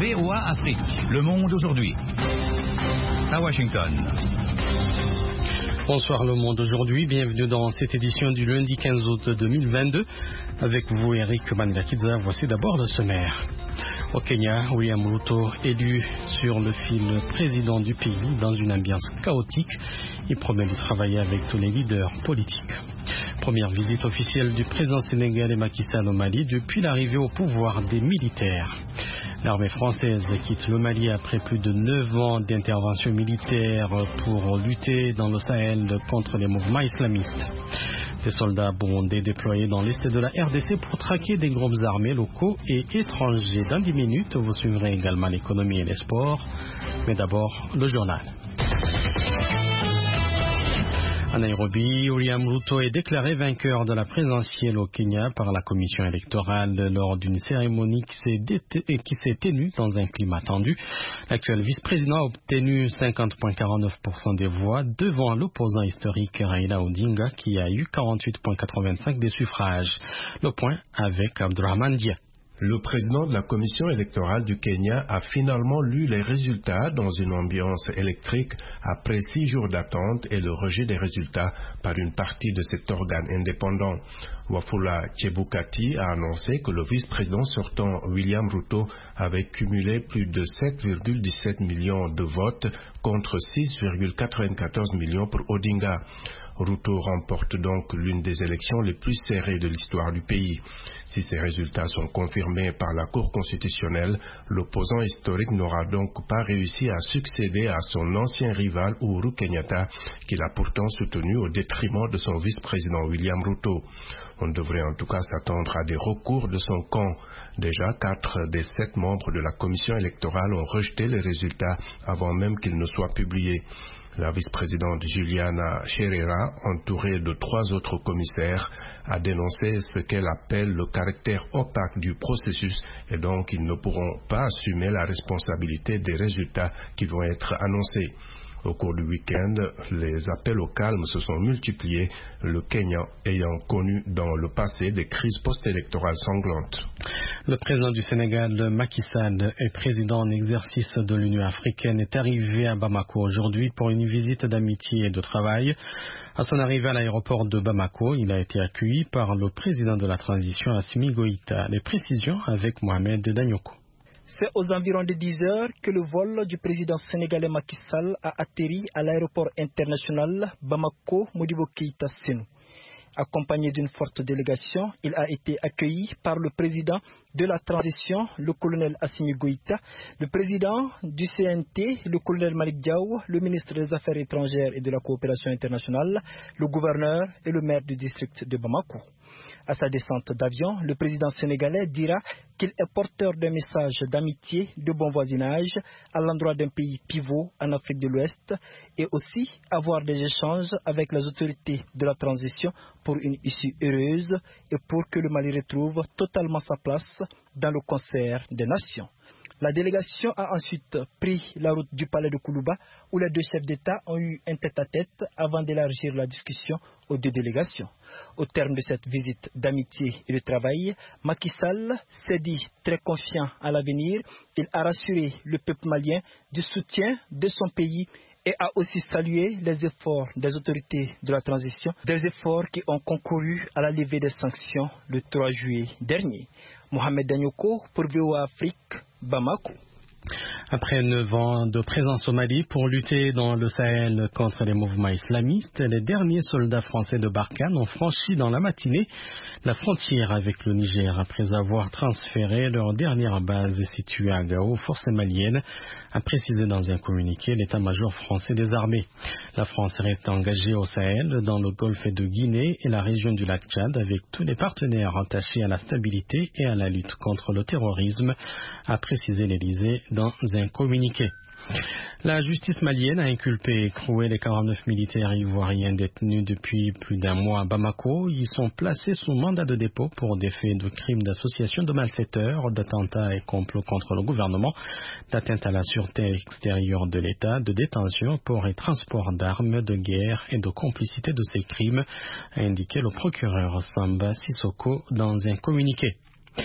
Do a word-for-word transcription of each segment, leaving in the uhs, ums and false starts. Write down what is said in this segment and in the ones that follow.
V O A Afrique, Le Monde aujourd'hui. À Washington. Bonsoir Le Monde aujourd'hui, bienvenue dans cette édition du lundi quinze août deux mille vingt-deux. Avec vous Eric Mangakiza, voici d'abord le sommaire. Au Kenya, William Ruto élu sur le fil président du pays dans une ambiance chaotique. Il promet de travailler avec tous les leaders politiques. Première visite officielle du président sénégalais Macky Sall au Mali depuis l'arrivée au pouvoir des militaires. L'armée française quitte le Mali après plus de neuf ans d'intervention militaire pour lutter dans le Sahel contre les mouvements islamistes. Des soldats burundais déployés dans l'est de la R D C pour traquer des groupes armés locaux et étrangers. Dans dix minutes, vous suivrez également l'économie et les sports. Mais d'abord, le journal. À Nairobi, William Ruto est déclaré vainqueur de la présidentielle au Kenya par la commission électorale lors d'une cérémonie qui s'est, dé- qui s'est tenue dans un climat tendu. L'actuel vice-président a obtenu cinquante virgule quarante-neuf pour cent des voix devant l'opposant historique Raila Odinga qui a eu quarante-huit virgule quatre-vingt-cinq des suffrages. Le point avec Abdurrahman Dia. Le président de la commission électorale du Kenya a finalement lu les résultats dans une ambiance électrique après six jours d'attente et le rejet des résultats par une partie de cet organe indépendant. Wafula Chebukati a annoncé que le vice-président sortant William Ruto avait cumulé plus de sept virgule dix-sept millions de votes contre six virgule quatre-vingt-quatorze millions pour Odinga. Ruto remporte donc l'une des élections les plus serrées de l'histoire du pays. Si ces résultats sont confirmés par la Cour constitutionnelle, l'opposant historique n'aura donc pas réussi à succéder à son ancien rival Uhuru Kenyatta, qu'il a pourtant soutenu au détriment de son vice-président William Ruto. On devrait en tout cas s'attendre à des recours de son camp. Déjà, quatre des sept membres de la commission électorale ont rejeté les résultats avant même qu'ils ne soient publiés. La vice-présidente Juliana Cherera, entourée de trois autres commissaires, a dénoncé ce qu'elle appelle le caractère opaque du processus et donc ils ne pourront pas assumer la responsabilité des résultats qui vont être annoncés. Au cours du week-end, les appels au calme se sont multipliés, le Kenya ayant connu dans le passé des crises post-électorales sanglantes. Le président du Sénégal, Macky Sall, et président en exercice de l'Union africaine, est arrivé à Bamako aujourd'hui pour une visite d'amitié et de travail. À son arrivée à l'aéroport de Bamako, il a été accueilli par le président de la transition, Assimi Goïta. Les précisions avec Mohamed Danyoko. C'est aux environs de dix heures que le vol du président sénégalais Macky Sall a atterri à l'aéroport international Bamako-Modibo Keïta Sénou. Accompagné d'une forte délégation, il a été accueilli par le président de la transition, le colonel Assimi Goïta, le président du C N T, le colonel Malick Diaw, le ministre des Affaires étrangères et de la coopération internationale, le gouverneur et le maire du district de Bamako. À sa descente d'avion, le président sénégalais dira qu'il est porteur d'un message d'amitié, de bon voisinage à l'endroit d'un pays pivot en Afrique de l'Ouest et aussi avoir des échanges avec les autorités de la transition pour une issue heureuse et pour que le Mali retrouve totalement sa place dans le concert des nations. La délégation a ensuite pris la route du palais de Koulouba où les deux chefs d'État ont eu un tête-à-tête avant d'élargir la discussion aux deux délégations. Au terme de cette visite d'amitié et de travail, Macky Sall s'est dit très confiant à l'avenir. Il a rassuré le peuple malien du soutien de son pays et a aussi salué les efforts des autorités de la transition, des efforts qui ont concouru à la levée des sanctions le trois juillet dernier. Mohamed Danyoko pour V O A Afrique, Bamako. Après neuf ans de présence au Mali pour lutter dans le Sahel contre les mouvements islamistes, les derniers soldats français de Barkhane ont franchi dans la matinée la frontière avec le Niger après avoir transféré leur dernière base située à Gao aux forces maliennes, a précisé dans un communiqué l'état-major français des armées. La France est engagée au Sahel, dans le golfe de Guinée et la région du lac Tchad avec tous les partenaires attachés à la stabilité et à la lutte contre le terrorisme, a précisé l'Élysée dans un communiqué. La justice malienne a inculpé et écroué les quarante-neuf militaires ivoiriens détenus depuis plus d'un mois à Bamako. Ils sont placés sous mandat de dépôt pour des faits de crimes d'association de malfaiteurs, d'attentats et complots contre le gouvernement, d'atteinte à la sûreté extérieure de l'État, de détention, port et transport d'armes de guerre et de complicité de ces crimes, a indiqué le procureur Samba Sissoko dans un communiqué.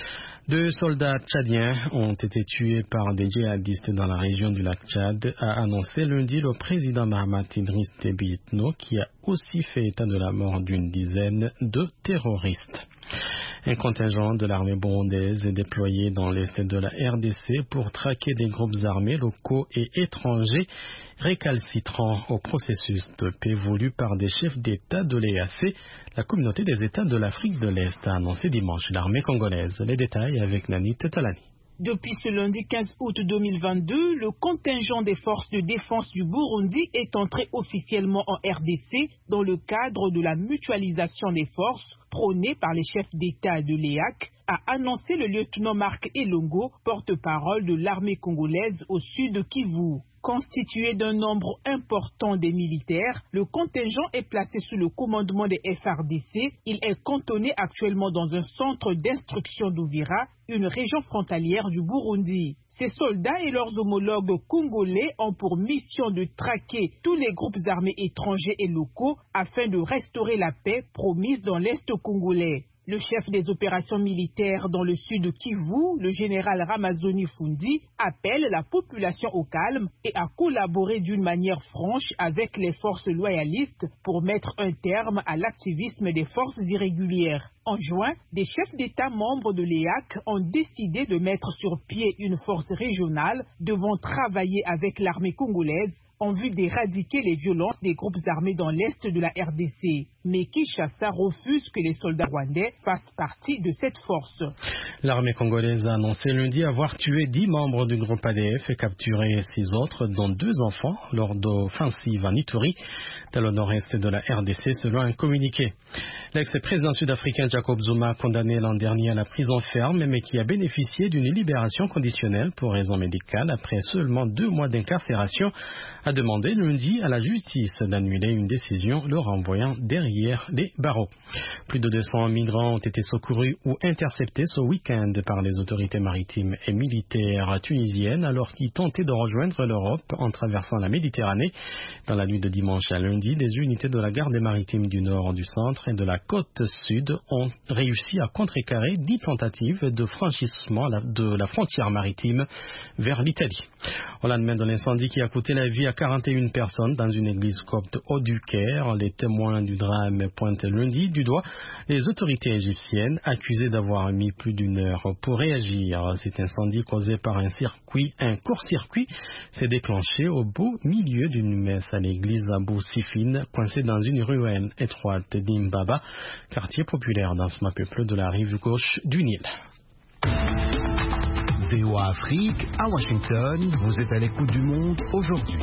Deux soldats tchadiens ont été tués par des djihadistes dans la région du lac Tchad, a annoncé lundi le président Mahamat Idriss Déby Itno, qui a aussi fait état de la mort d'une dizaine de terroristes. Un contingent de l'armée burundaise est déployé dans l'est de la R D C pour traquer des groupes armés locaux et étrangers récalcitrants au processus de paix voulu par des chefs d'État de l'E A C. La communauté des États de l'Afrique de l'Est a annoncé dimanche l'armée congolaise. Les détails avec Nani Tetalani. Depuis ce lundi quinze août deux mille vingt-deux, le contingent des forces de défense du Burundi est entré officiellement en R D C dans le cadre de la mutualisation des forces prônée par les chefs d'État de l'E A C, a annoncé le lieutenant Marc Elongo, porte-parole de l'armée congolaise au sud de Kivu. Constitué d'un nombre important des militaires, le contingent est placé sous le commandement des F R D C. Il est cantonné actuellement dans un centre d'instruction d'Ouvira, une région frontalière du Burundi. Ces soldats et leurs homologues congolais ont pour mission de traquer tous les groupes armés étrangers et locaux afin de restaurer la paix promise dans l'Est congolais. Le chef des opérations militaires dans le sud Kivu, le général Ramazani Fundi, appelle la population au calme et à collaborer d'une manière franche avec les forces loyalistes pour mettre un terme à l'activisme des forces irrégulières. En juin, des chefs d'État membres de l'E A C ont décidé de mettre sur pied une force régionale devant travailler avec l'armée congolaise en vue d'éradiquer les violences des groupes armés dans l'est de la R D C. Mais Kinshasa refuse que les soldats rwandais fassent partie de cette force. L'armée congolaise a annoncé lundi avoir tué dix membres du groupe A D F et capturé six autres, dont deux enfants, lors d'offensives en Ituri, dans le nord-est de la R D C, selon un communiqué. L'ex-président sud-africain Jacob Zuma, condamné l'an dernier à la prison ferme, mais qui a bénéficié d'une libération conditionnelle pour raison médicale après seulement deux mois d'incarcération, a demandé lundi à la justice d'annuler une décision le renvoyant derrière les barreaux. Plus de deux cents migrants ont été secourus ou interceptés ce week-end par les autorités maritimes et militaires tunisiennes alors qu'ils tentaient de rejoindre l'Europe en traversant la Méditerranée. Dans la nuit de dimanche à lundi, des unités de la garde maritime du nord, du centre et de la côte sud ont réussi à contrecarrer dix tentatives de franchissement de la frontière maritime vers l'Italie. Au lendemain de l'incendie qui a coûté la vie à quarante et une personnes dans une église copte au Caire, les témoins du drame pointent lundi du doigt les autorités égyptiennes accusées d'avoir mis plus d'une heure pour réagir. Cet incendie causé par un circuit, un court-circuit, s'est déclenché au beau milieu d'une messe à l'église Abou Sifine, coincée dans une ruelle étroite d'Imbaba, quartier populaire dans ce peuple de la rive gauche du Nil. V O A Afrique, à Washington, vous êtes à l'écoute du monde aujourd'hui.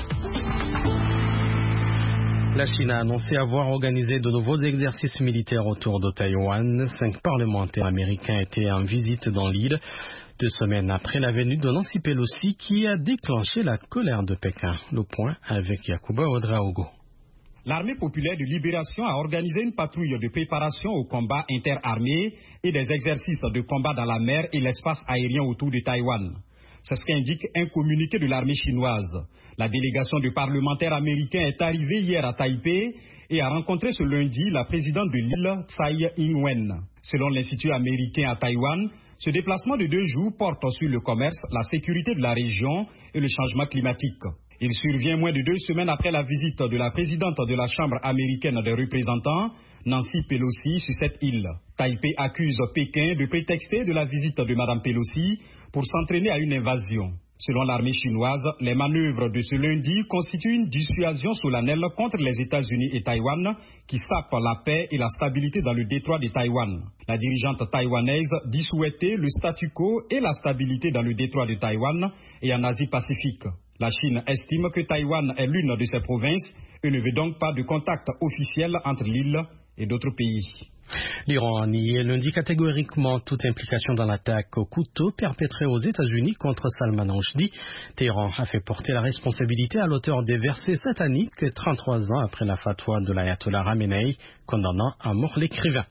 La Chine a annoncé avoir organisé de nouveaux exercices militaires autour de Taïwan. Cinq parlementaires américains étaient en visite dans l'île, deux semaines après la venue de Nancy Pelosi qui a déclenché la colère de Pékin. Le point avec Yacouba Ouedraogo. L'armée populaire de libération a organisé une patrouille de préparation au combat interarmé et des exercices de combat dans la mer et l'espace aérien autour de Taïwan. C'est ce qu'indique un communiqué de l'armée chinoise. La délégation de parlementaires américains est arrivée hier à Taipei et a rencontré ce lundi la présidente de l'île, Tsai Ing-wen. Selon l'Institut américain à Taïwan, ce déplacement de deux jours porte sur le commerce, la sécurité de la région et le changement climatique. Il survient moins de deux semaines après la visite de la présidente de la Chambre américaine des représentants, Nancy Pelosi, sur cette île. Taipei accuse Pékin de prétexter de la visite de Mme Pelosi pour s'entraîner à une invasion. Selon l'armée chinoise, les manœuvres de ce lundi constituent une dissuasion solennelle contre les États-Unis et Taïwan qui sapent la paix et la stabilité dans le détroit de Taïwan. La dirigeante taïwanaise dit souhaiter le statu quo et la stabilité dans le détroit de Taïwan et en Asie-Pacifique. La Chine estime que Taïwan est l'une de ses provinces et ne veut donc pas de contact officiel entre l'île et d'autres pays. L'Iran a nié lundi catégoriquement toute implication dans l'attaque au couteau perpétrée aux États-Unis contre Salman Rushdie. Téhéran a fait porter la responsabilité à l'auteur des versets sataniques trente-trois ans après la fatwa de l'ayatollah Khamenei condamnant à mort l'écrivain.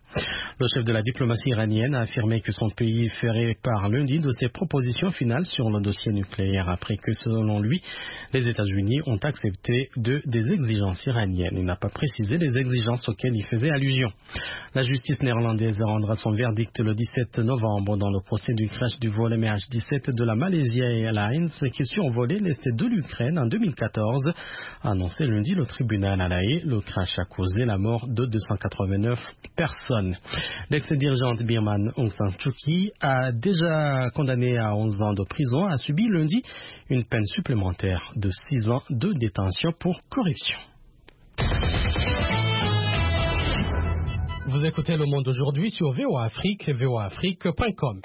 Le chef de la diplomatie iranienne a affirmé que son pays ferait part lundi de ses propositions finales sur le dossier nucléaire après que, selon lui, les États-Unis ont accepté de, des exigences iraniennes. Il n'a pas précisé les exigences auxquelles il faisait allusion. La justice néerlandaise rendra son verdict le dix-sept novembre dans le procès du crash du vol M H dix-sept de la Malaysia Airlines qui survolait l'est de l'Ukraine en deux mille quatorze. A annoncé lundi le tribunal à La Haye. Le crash a causé la mort de deux cent quatre-vingt-neuf personnes. L'ex-dirigeante birmane Aung San Suu Kyi a déjà condamné à onze ans de prison, a subi lundi une peine supplémentaire de six ans de détention pour corruption. Vous écoutez Le Monde aujourd'hui sur V O A Afrique, v o a afrique point com.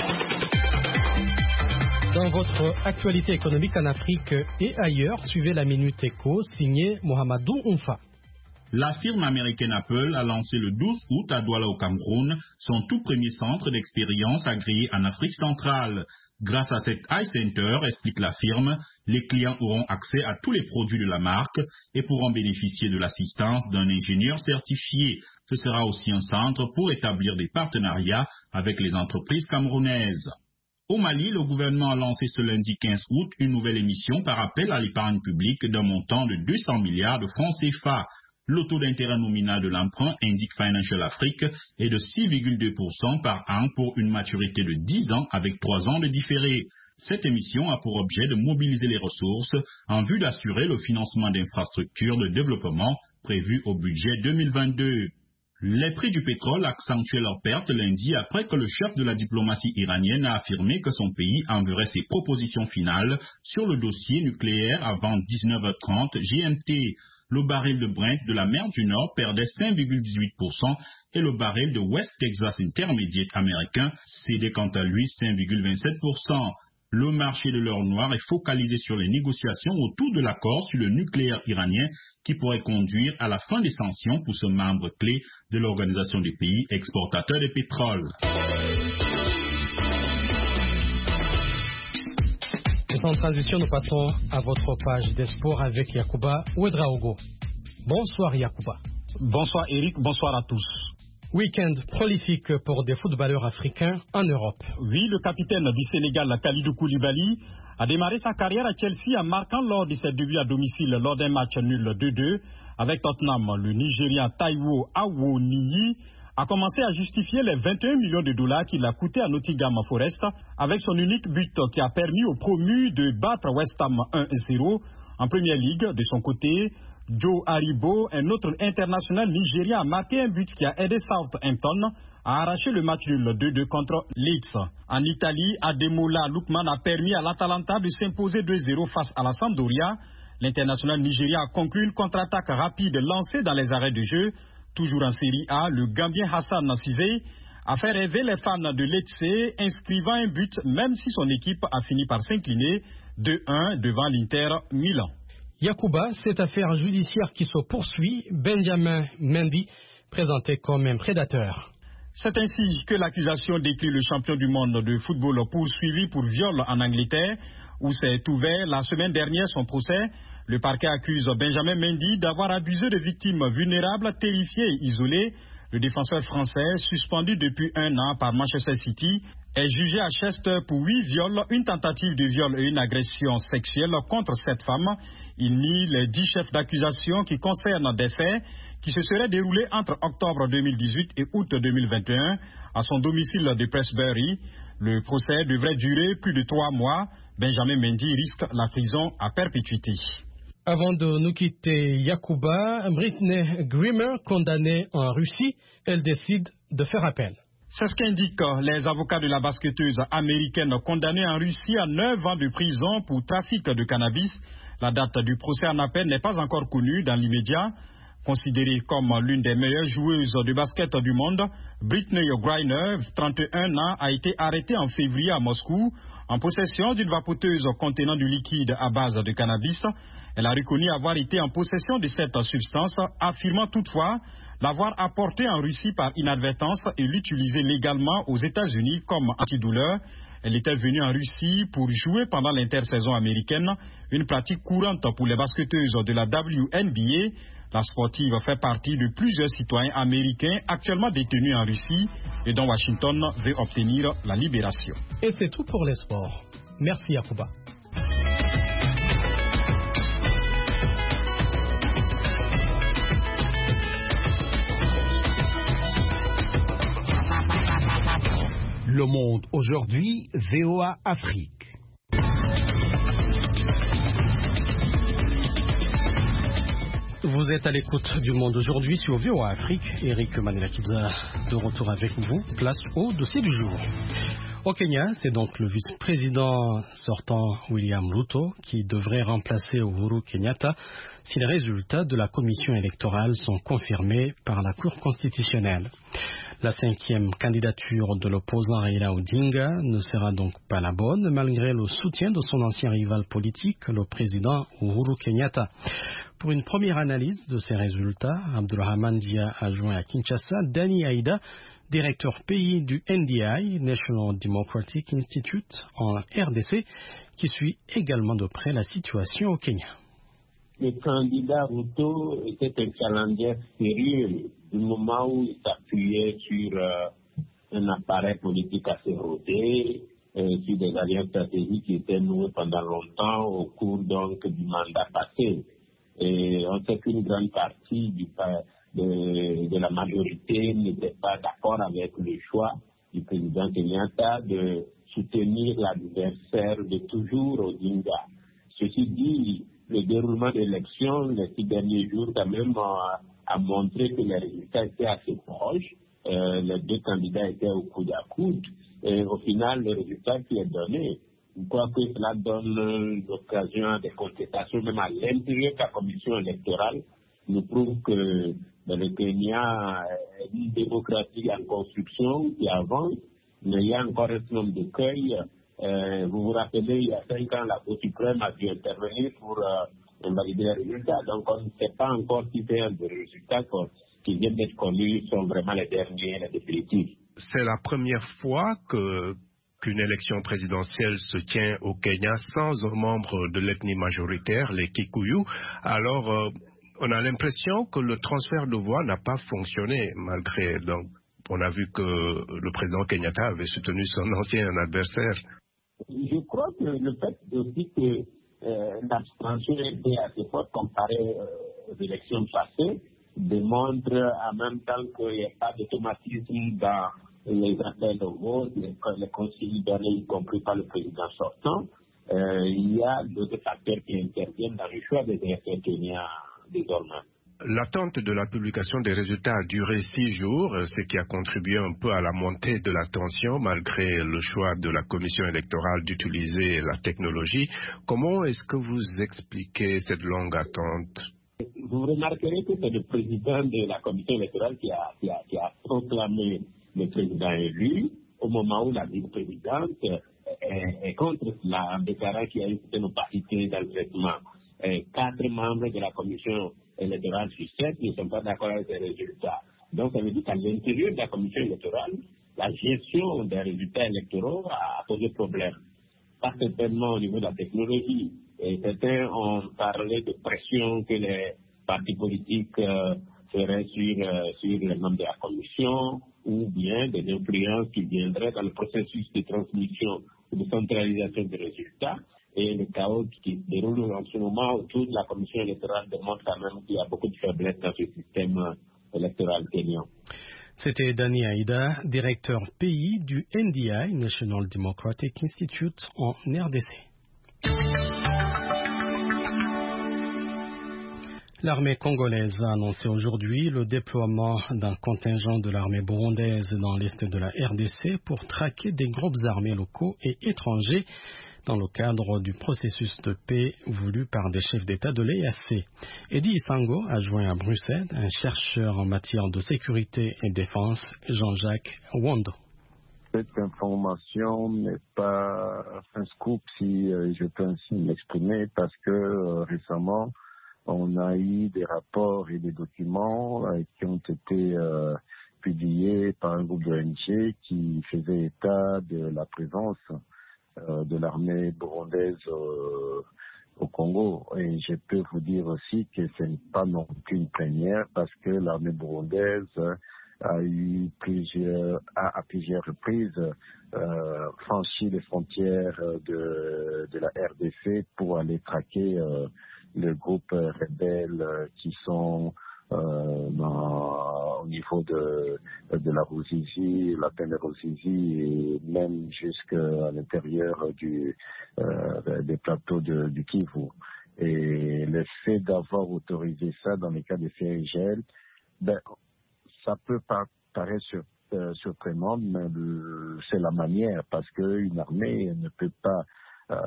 Dans votre actualité économique en Afrique et ailleurs, suivez la Minute Éco, signée Mohamedou Oumfa. La firme américaine Apple a lancé le douze août à Douala au Cameroun son tout premier centre d'expérience agréé en Afrique centrale. Grâce à cet iCenter, explique la firme, les clients auront accès à tous les produits de la marque et pourront bénéficier de l'assistance d'un ingénieur certifié. Ce sera aussi un centre pour établir des partenariats avec les entreprises camerounaises. Au Mali, le gouvernement a lancé ce lundi quinze août une nouvelle émission par appel à l'épargne publique d'un montant de deux cents milliards de francs C F A. Le taux d'intérêt nominal de l'emprunt, indique Financial Afrique, est de six virgule deux pour cent par an pour une maturité de dix ans avec trois ans de différé. Cette émission a pour objet de mobiliser les ressources en vue d'assurer le financement d'infrastructures de développement prévues au budget deux mille vingt-deux. Les prix du pétrole accentuaient leur perte lundi après que le chef de la diplomatie iranienne a affirmé que son pays enverrait ses propositions finales sur le dossier nucléaire avant dix-neuf heures trente G M T. Le baril de Brent de la mer du Nord perdait cinq virgule dix-huit pour cent et le baril de West Texas Intermediate américain cédait quant à lui cinq virgule vingt-sept pour cent. Le marché de l'or noir est focalisé sur les négociations autour de l'accord sur le nucléaire iranien qui pourrait conduire à la fin des sanctions pour ce membre clé de l'Organisation des pays exportateurs de pétrole. Sans transition, nous passons à votre page des sports avec Yacouba Ouedraogo. Bonsoir Yacouba. Bonsoir Eric, bonsoir à tous. Week-end prolifique pour des footballeurs africains en Europe. Oui, le capitaine du Sénégal, Kalidou Koulibaly, a démarré sa carrière à Chelsea en marquant lors de ses débuts à domicile lors d'un match nul deux deux avec Tottenham. Le Nigérian Taiwo Awoniyi a commencé à justifier les vingt et un millions de dollars qu'il a coûté à Nottingham Forest avec son unique but qui a permis aux promus de battre West Ham un zéro. En première ligue, de son côté, Joe Aribo, un autre international nigérien, a marqué un but qui a aidé Southampton à arracher le match nul deux deux contre Leeds. En Italie, Ademola Lookman a permis à l'Atalanta de s'imposer deux zéro face à la Sampdoria. L'international nigérien a conclu une contre-attaque rapide lancée dans les arrêts de jeu. Toujours en Série A, le Gambien Hassan Cissé a fait rêver les fans de Lecce, inscrivant un but même si son équipe a fini par s'incliner deux un devant l'Inter Milan. Yacouba, cette affaire judiciaire qui se poursuit, Benjamin Mendy, présenté comme un prédateur. C'est ainsi que l'accusation décrit le champion du monde de football poursuivi pour viol en Angleterre, où s'est ouvert la semaine dernière son procès. Le parquet accuse Benjamin Mendy d'avoir abusé de victimes vulnérables, terrifiées et isolées. Le défenseur français, suspendu depuis un an par Manchester City, est jugé à Chester pour huit viols, une tentative de viol et une agression sexuelle contre sept femmes. Il nie les dix chefs d'accusation qui concernent des faits qui se seraient déroulés entre octobre deux mille dix-huit et août deux mille vingt et un à son domicile de Prestbury. Le procès devrait durer plus de trois mois. Benjamin Mendy risque la prison à perpétuité. Avant de nous quitter, Yacouba, Britney Griemer, condamnée en Russie, elle décide de faire appel. C'est ce qu'indiquent les avocats de la basketteuse américaine condamnée en Russie à neuf ans de prison pour trafic de cannabis. La date du procès en appel n'est pas encore connue dans l'immédiat. Considérée comme l'une des meilleures joueuses de basket du monde, Britney Griemer, trente et un ans, a été arrêtée en février à Moscou en possession d'une vapoteuse contenant du liquide à base de cannabis. Elle a reconnu avoir été en possession de cette substance, affirmant toutefois l'avoir apportée en Russie par inadvertance et l'utiliser légalement aux États-Unis comme antidouleur. Elle était venue en Russie pour jouer pendant l'intersaison américaine, une pratique courante pour les basketteuses de la W N B A. La sportive fait partie de plusieurs citoyens américains actuellement détenus en Russie et dont Washington veut obtenir la libération. Et c'est tout pour les sports. Merci Yacouba. Le Monde aujourd'hui, V O A Afrique. Vous êtes à l'écoute du Monde aujourd'hui sur V O A Afrique. Eric Manelakiza de retour avec vous. Place au dossier du jour. Au Kenya, c'est donc le vice-président sortant William Ruto qui devrait remplacer Uhuru Kenyatta si les résultats de la commission électorale sont confirmés par la Cour constitutionnelle. La cinquième candidature de l'opposant Raila Odinga ne sera donc pas la bonne, malgré le soutien de son ancien rival politique, le président Uhuru Kenyatta. Pour une première analyse de ces résultats, Abdulrahman Dia a joint à Kinshasa Dani Aïda, directeur pays du N D I, National Democratic Institute, en R D C, qui suit également de près la situation au Kenya. Le candidat Ruto était un challenger sérieux du moment où il s'appuyait sur euh, un appareil politique assez rodé, euh, sur des alliances stratégiques qui étaient nouées pendant longtemps au cours donc du mandat passé. Et on sait qu'une grande partie du, de, de la majorité n'était pas d'accord avec le choix du président Kenyatta de soutenir l'adversaire de toujours, Odinga. Ceci dit, le déroulement de l'élection les six derniers jours quand même a, a montré que les résultats étaient assez proches. Euh, les deux candidats étaient au coude à coude. Et au final, le résultat qui est donné, je crois que cela donne l'occasion à des contestations, même à l'intérieur de la commission électorale, nous prouve que dans le Kenya, une démocratie en construction qui avance, mais il y a encore un certain nombre d'écueils. Euh, vous vous rappelez, il y a cinq ans, la Cour suprême a dû intervenir pour euh, valider les résultats. Donc, on ne sait pas encore si c'est un des résultats qui viennent d'être connus sont vraiment les derniers, les définitifs. C'est la première fois que qu'une élection présidentielle se tient au Kenya sans un membre de l'ethnie majoritaire, les Kikuyu. Alors, euh, on a l'impression que le transfert de voix n'a pas fonctionné, malgré... Donc, on a vu que le président Kenyatta avait soutenu son ancien adversaire. Je crois que le fait aussi que euh, l'abstention était assez forte comparée euh, aux élections passées démontre en même temps qu'il n'y a pas d'automatisme dans les appels au vote, les, les consignes données, y compris par le président sortant. Euh, il y a d'autres facteurs qui interviennent dans le choix des électeurs kenyans désormais. L'attente de la publication des résultats a duré six jours, ce qui a contribué un peu à la montée de la tension malgré le choix de la commission électorale d'utiliser la technologie. Comment est-ce que vous expliquez cette longue attente? Vous remarquerez que c'est le président de la commission électorale qui a, qui a, qui a proclamé le président élu au moment où la vice-présidente est, est contre cela, en déclarant qu'il y a une certaine opacité dans le traitement. Et quatre membres de la commission électorale sur sept ne sont pas d'accord avec les résultats. Donc, ça veut dire qu'à l'intérieur de la commission électorale, la gestion des résultats électoraux a posé problème. Pas certainement au niveau de la technologie. Et certains ont parlé de pression que les partis politiques euh, feraient sur, euh, sur les membres de la commission, ou bien des influences qui viendraient dans le processus de transmission ou de centralisation des résultats. Et le chaos qui se déroule en ce moment autour de la commission électorale démontre quand même qu'il y a beaucoup de faiblesses dans ce système électoral kenyan. C'était Dani Aïda, directeur pays du N D I, National Democratic Institute, en R D C. L'armée congolaise a annoncé aujourd'hui le déploiement d'un contingent de l'armée burundaise dans l'est de la R D C pour traquer des groupes armés locaux et étrangers dans le cadre du processus de paix voulu par des chefs d'État de l'E A C. Eddie Isango a joint à Bruxelles un chercheur en matière de sécurité et défense, Jean-Jacques Wando. Cette information n'est pas un scoop, si je peux ainsi m'exprimer, parce que euh, récemment, on a eu des rapports et des documents euh, qui ont été euh, publiés par un groupe d'O N G qui faisait état de la présence euh, de l'armée burundaise euh, au Congo. Et je peux vous dire aussi que ce n'est pas non plus une première parce que l'armée burundaise a eu plusieurs, a, à plusieurs reprises euh, franchi les frontières de, de la R D C pour aller traquer euh, les groupes rebelles qui sont euh, dans, au niveau de, de la Ruzizi, la peine de Ruzizi et même jusqu'à l'intérieur du, euh, des plateaux de, du Kivu. Et le fait d'avoir autorisé ça dans les cas de C I G L, ben, ça peut pas paraître sur, euh, surprenant, mais le, c'est la manière, parce qu'une armée ne peut pas euh,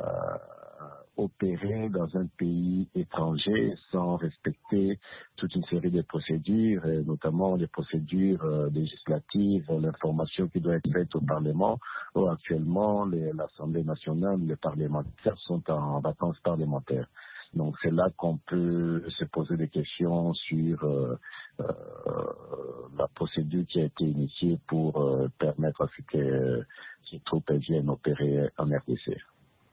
opérer dans un pays étranger sans respecter toute une série de procédures, et notamment les procédures euh, législatives, l'information qui doit être faite au Parlement. Où actuellement, les, l'Assemblée nationale, les parlementaires sont en vacances parlementaires. Donc c'est là qu'on peut se poser des questions sur euh, euh, la procédure qui a été initiée pour euh, permettre à ce que euh, ces troupes viennent opérer en R D C.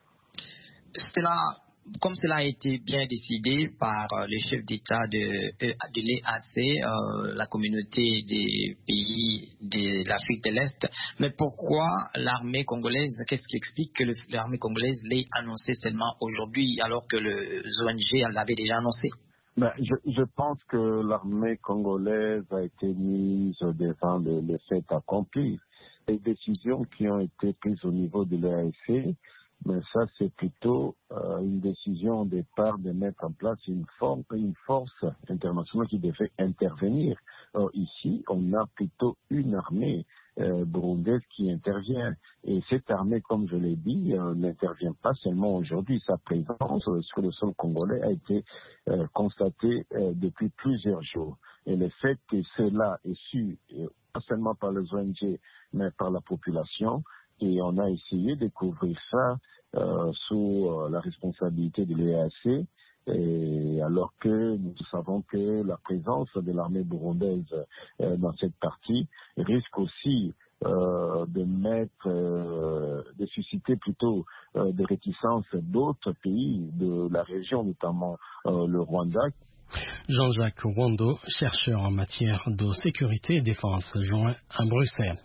Cela, comme cela a été bien décidé par euh, les chefs d'État de, de l'E A C, euh, la communauté des pays de l'Afrique de l'Est, mais pourquoi l'armée congolaise, qu'est-ce qui explique que le, l'armée congolaise l'ait annoncé seulement aujourd'hui alors que le O N G l'avait déjà annoncé? Ben, je, je pense que l'armée congolaise a été mise devant le, le fait accompli. Les décisions qui ont été prises au niveau de l'E A C, mais ça, c'est plutôt euh, une décision au départ de mettre en place une, forme, une force internationale qui devait intervenir. Or, ici, on a plutôt une armée euh, burundaise qui intervient. Et cette armée, comme je l'ai dit, euh, n'intervient pas seulement aujourd'hui. Sa présence euh, sur le sol congolais a été euh, constatée euh, depuis plusieurs jours. Et le fait que cela est su, euh, pas seulement par les O N G, mais par la population, et on a essayé de couvrir ça euh, sous euh, la responsabilité de l'E A C, et alors que nous savons que la présence de l'armée burundaise euh, dans cette partie risque aussi euh, de mettre, euh, de susciter plutôt euh, des réticences d'autres pays de la région, notamment euh, le Rwanda. Jean-Jacques Wando, chercheur en matière de sécurité et défense, joint à Bruxelles.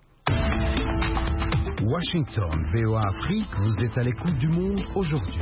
Washington, V O A Afrique, vous êtes à l'écoute du monde aujourd'hui.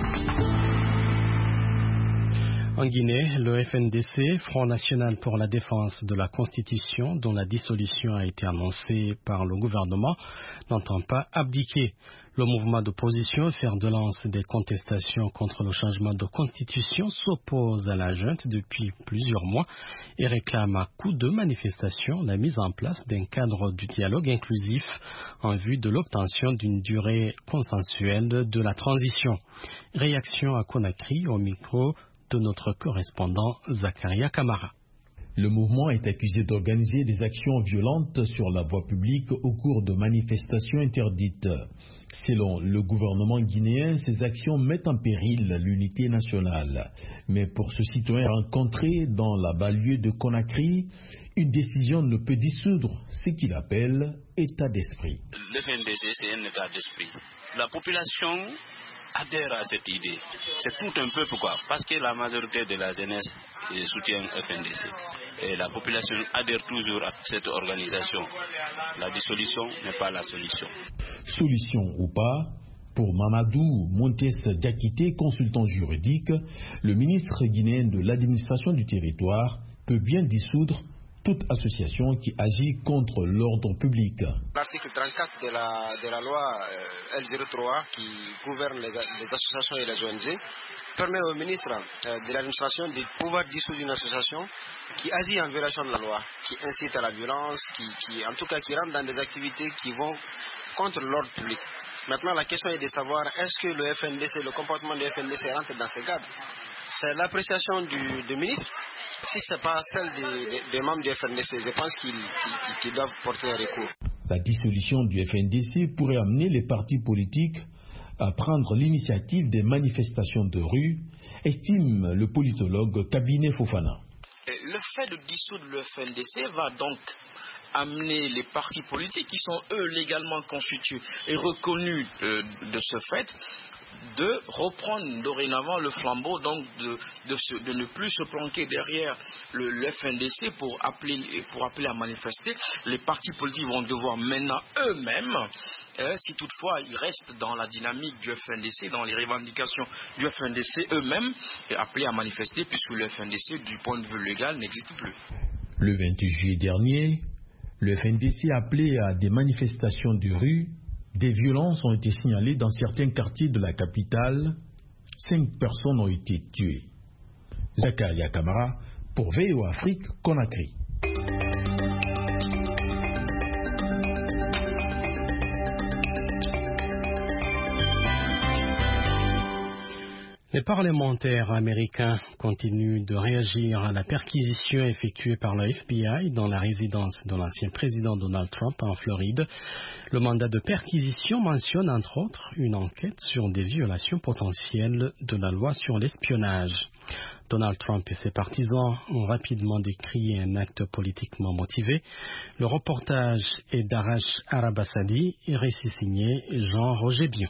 En Guinée, le F N D C, Front National pour la Défense de la Constitution, dont la dissolution a été annoncée par le gouvernement, n'entend pas abdiquer. Le mouvement d'opposition, fer de lance des contestations contre le changement de constitution, s'oppose à la junte depuis plusieurs mois et réclame à coup de manifestation la mise en place d'un cadre du dialogue inclusif en vue de l'obtention d'une durée consensuelle de la transition. Réaction à Conakry au micro de notre correspondant Zakaria Kamara. Le mouvement est accusé d'organiser des actions violentes sur la voie publique au cours de manifestations interdites. Selon le gouvernement guinéen, ces actions mettent en péril l'unité nationale. Mais pour ce citoyen rencontré dans la banlieue de Conakry, une décision ne peut dissoudre ce qu'il appelle état d'esprit. Le F N D C, c'est un état d'esprit. La population adhère à cette idée. C'est tout un peu pourquoi. Parce que la majorité de la jeunesse soutient F N D C. Et la population adhère toujours à cette organisation. La dissolution n'est pas la solution. Solution ou pas, pour Mamadou Montes Diakité, consultant juridique, le ministre guinéen de l'administration du territoire peut bien dissoudre toute association qui agit contre l'ordre public. L'article trente-quatre de la, de la loi euh, L zéro trois qui gouverne les, les associations et les O N G permet au ministre euh, de l'administration de pouvoir dissoudre une association qui agit en violation de la loi, qui incite à la violence, qui, qui en tout cas qui rentre dans des activités qui vont contre l'ordre public. Maintenant, la question est de savoir est-ce que le F N D C, le comportement du F N D C rentre dans ces cadres. C'est l'appréciation du, du ministre. Si ce n'est pas celle des, des, des membres du F N D C, je pense qu'ils, qu'ils, qu'ils doivent porter un recours. La dissolution du F N D C pourrait amener les partis politiques à prendre l'initiative des manifestations de rue, estime le politologue Kabinet Fofana. Le fait de dissoudre le F N D C va donc amener les partis politiques qui sont eux légalement constitués et reconnus euh, de ce fait de reprendre dorénavant le flambeau, donc de, de, se, de ne plus se planquer derrière le, le F N D C pour appeler, pour appeler à manifester. Les partis politiques vont devoir maintenant eux-mêmes, euh, si toutefois ils restent dans la dynamique du F N D C, dans les revendications du F N D C eux-mêmes, appeler à manifester, puisque le F N D C, du point de vue légal, n'existe plus. Le vingt-huit juillet dernier, le F N D C a appelé à des manifestations de rue. Des violences ont été signalées dans certains quartiers de la capitale. Cinq personnes ont été tuées. Zakaria Kamara pour V O Afrique, Conakry. Les parlementaires américains continuent de réagir à la perquisition effectuée par le F B I dans la résidence de l'ancien président Donald Trump en Floride. Le mandat de perquisition mentionne entre autres une enquête sur des violations potentielles de la loi sur l'espionnage. Donald Trump et ses partisans ont rapidement décrié un acte politiquement motivé. Le reportage est d'Arash Arabasadi et récit signé Jean-Roger Bion.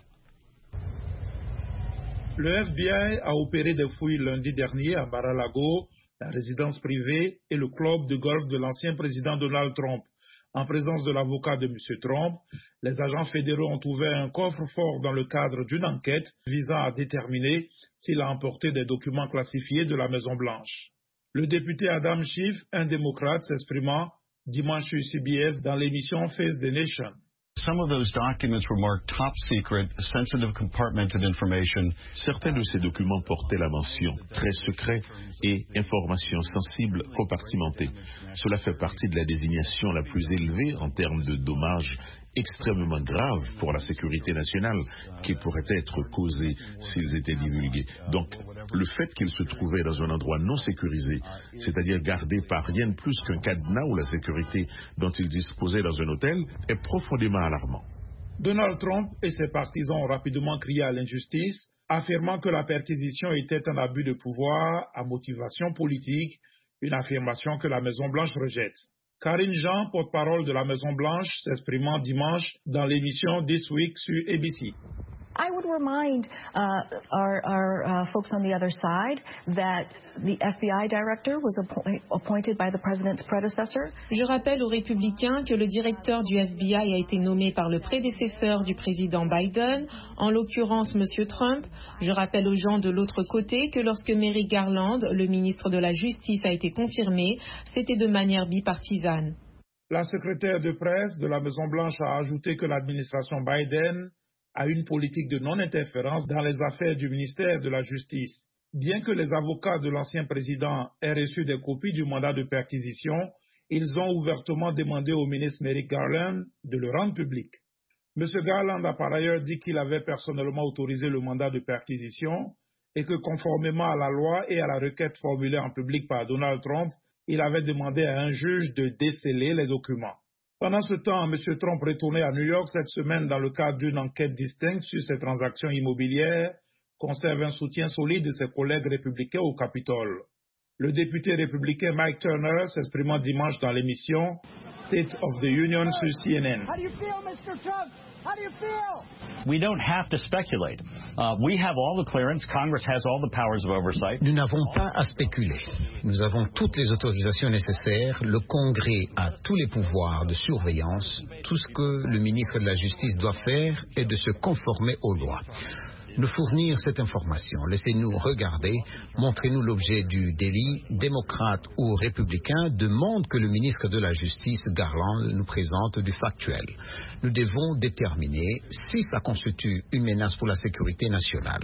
Le F B I a opéré des fouilles lundi dernier à Mar-a-Lago, la résidence privée et le club de golf de l'ancien président Donald Trump. En présence de l'avocat de M. Trump, les agents fédéraux ont ouvert un coffre-fort dans le cadre d'une enquête visant à déterminer s'il a emporté des documents classifiés de la Maison-Blanche. Le député Adam Schiff, un démocrate, s'exprimant dimanche sur C B S dans l'émission Face the Nation. Some of those documents were marked top secret, sensitive compartmented information. Certains de ces documents portaient la mention très secret et information sensible compartimentée. Cela fait partie de la désignation la plus élevée en termes de dommages extrêmement graves pour la sécurité nationale qui pourraient être causés s'ils étaient divulgués. Donc, le fait qu'ils se trouvaient dans un endroit non sécurisé, c'est-à-dire gardé par rien de plus qu'un cadenas ou la sécurité dont ils disposaient dans un hôtel, est profondément alarmant. Donald Trump et ses partisans ont rapidement crié à l'injustice, affirmant que la perquisition était un abus de pouvoir à motivation politique, une affirmation que la Maison-Blanche rejette. Karine Jean, porte-parole de la Maison-Blanche, s'exprimant dimanche dans l'émission This Week sur A B C. I would remind uh, our, our uh, folks on the other side that the F B I director was appoint, appointed by the president's predecessor. Je rappelle aux républicains que le directeur du F B I a été nommé par le prédécesseur du président Biden, en l'occurrence M. Trump. Je rappelle aux gens de l'autre côté que lorsque Merrick Garland, le ministre de la Justice, a été confirmé, c'était de manière bipartisane. La secrétaire de presse de la Maison-Blanche a ajouté que l'administration Biden a une politique de non-interférence dans les affaires du ministère de la Justice. Bien que les avocats de l'ancien président aient reçu des copies du mandat de perquisition, ils ont ouvertement demandé au ministre Merrick Garland de le rendre public. M. Garland a par ailleurs dit qu'il avait personnellement autorisé le mandat de perquisition et que conformément à la loi et à la requête formulée en public par Donald Trump, il avait demandé à un juge de déceler les documents. Pendant ce temps, M. Trump retournait à New York cette semaine dans le cadre d'une enquête distincte sur ses transactions immobilières, conserve un soutien solide de ses collègues républicains au Capitole. Le député républicain Mike Turner s'exprimant dimanche dans l'émission State of the Union sur C N N. How do you feel, Mister Trump? How do you feel? We don't have to speculate. Uh, we have all the clearance. Congress has all the powers of oversight. Nous n'avons pas à spéculer. Nous avons toutes les autorisations nécessaires. Le Congrès a tous les pouvoirs de surveillance. Tout ce que le ministre de la Justice doit faire est de se conformer aux lois. Nous fournir cette information. Laissez-nous regarder, montrez-nous l'objet du délit. Démocrate ou républicain demande que le ministre de la Justice, Garland, nous présente du factuel. Nous devons déterminer si ça constitue une menace pour la sécurité nationale.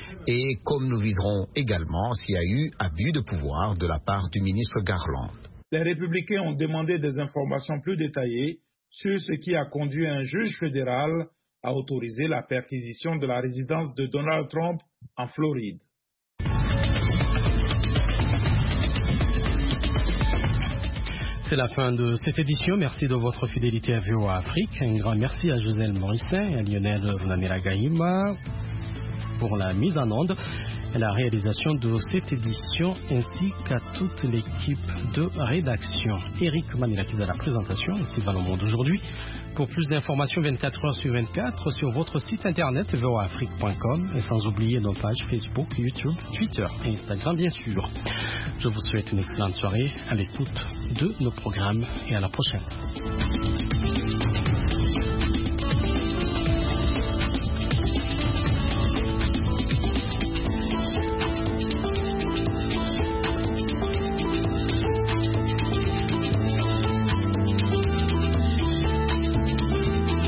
Et comme nous viserons également s'il y a eu abus de pouvoir de la part du ministre Garland. Les républicains ont demandé des informations plus détaillées sur ce qui a conduit un juge fédéral a autorisé la perquisition de la résidence de Donald Trump en Floride. C'est la fin de cette édition. Merci de votre fidélité à V O A Afrique. Un grand merci à Joselle Morisset et à Lionel Vunamira-Gaïma pour la mise en onde et la réalisation de cette édition, ainsi qu'à toute l'équipe de rédaction. Eric Manilakis à la présentation, Sylvain Lemond aujourd'hui. Pour plus d'informations vingt-quatre heures sur vingt-quatre sur votre site internet v o a afrique point com et sans oublier nos pages Facebook, YouTube, Twitter et Instagram bien sûr. Je vous souhaite une excellente soirée à l'écoute de nos programmes et à la prochaine.